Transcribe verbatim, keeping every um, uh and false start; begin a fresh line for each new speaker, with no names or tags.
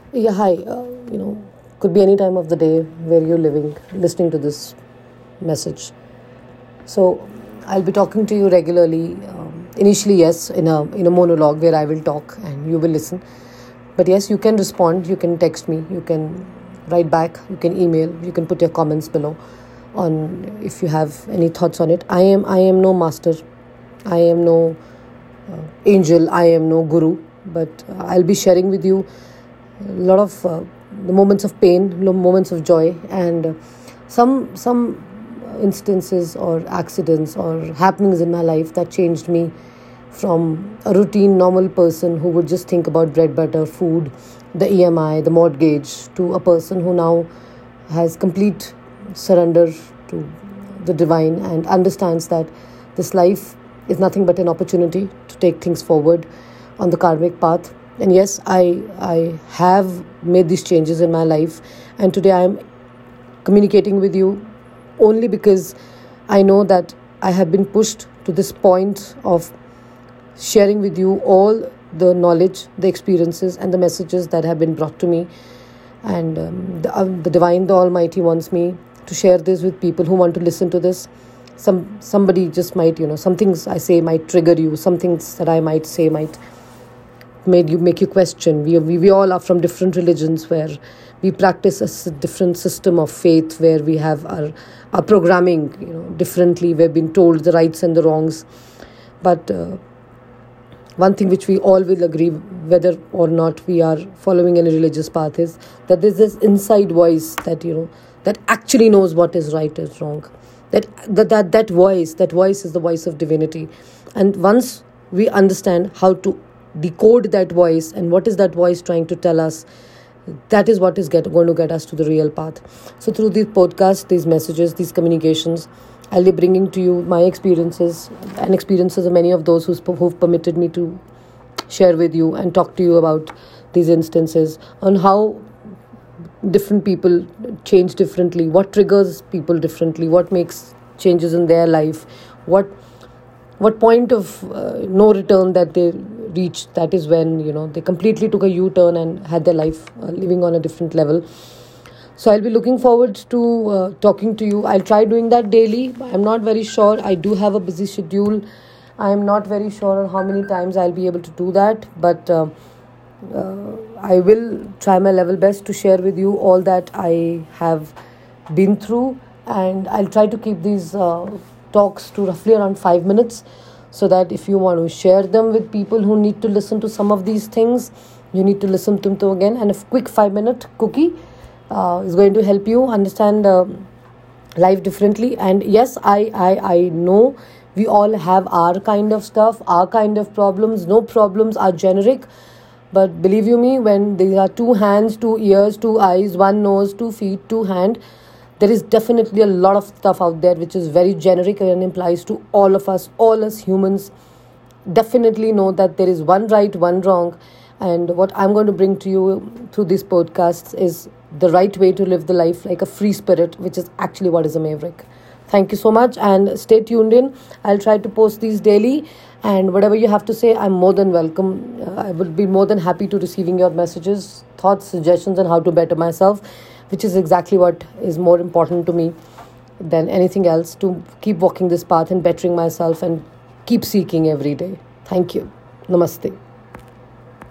Yeah, hi. Uh, you know, could be any time of the day where you're living, listening to this message. So, I'll be talking to you regularly. Um, initially, yes, in a in a monologue where I will talk and you will listen. But yes, you can respond. You can text me. You can write back. You can email. You can put your comments below on if you have any thoughts on it. I am I am no master. I am no uh, angel. I am no guru. But I'll be sharing with you a lot of uh, the moments of pain, lo- moments of joy, and uh, some some instances or accidents or happenings in my life that changed me from a routine normal person who would just think about bread, butter, food, the E M I, the mortgage, to a person who now has complete surrender to the divine and understands that this life is nothing but an opportunity to take things forward on the karmic path. And yes, I I have made these changes in my life, and today I am communicating with you only because I know that I have been pushed to this point of sharing with you all the knowledge, the experiences, and the messages that have been brought to me. And um, the, uh, the divine, the Almighty wants me to share this with people who want to listen to this. Some somebody just might, you know, some things I say might trigger you. Some things that I might say might made you make you question. We, we we all are from different religions where we practice a s- different system of faith where we have our our programming, you know, differently. We've been told the rights and the wrongs, but uh, one thing which we all will agree, whether or not we are following any religious path, is that there's this inside voice that you know that actually knows what is right and wrong. That that that, that voice, that voice is the voice of divinity, and once we understand how to decode that voice and what is that voice trying to tell us, that is what is get, going to get us to the real path. So through these podcasts, these messages, these communications, I'll be bringing to you my experiences and experiences of many of those who's, who've permitted me to share with you and talk to you about these instances on how different people change differently, what triggers people differently, what makes changes in their life, what what point of uh, no return that they reached, that is when you know they completely took a u-turn and had their life uh, living on a different level. So I'll be looking forward to uh, talking to you. I'll try doing that daily. I'm not very sure. I do have a busy schedule. I'm not very sure on how many times I'll be able to do that, but uh, uh, I will try my level best to share with you all that I have been through, and I'll try to keep these uh, talks to roughly around five minutes so that if you want to share them with people who need to listen to some of these things, you need to listen to them again. And a quick five minute cookie uh, is going to help you understand uh, life differently. And yes, I, I, I know we all have our kind of stuff, our kind of problems. No problems are generic. But believe you me, when there are two hands, two ears, two eyes, one nose, two feet, two hand, there is definitely a lot of stuff out there which is very generic and implies to all of us, all us humans. Definitely know that there is one right, one wrong. And what I'm going to bring to you through these podcasts is the right way to live the life like a free spirit, which is actually what is a maverick. Thank you so much and stay tuned in. I'll try to post these daily, and whatever you have to say, I'm more than welcome. Uh, I would be more than happy to receiving your messages, thoughts, suggestions on how to better myself, which is exactly what is more important to me than anything else, to keep walking this path and bettering myself and keep seeking every day. Thank you. Namaste.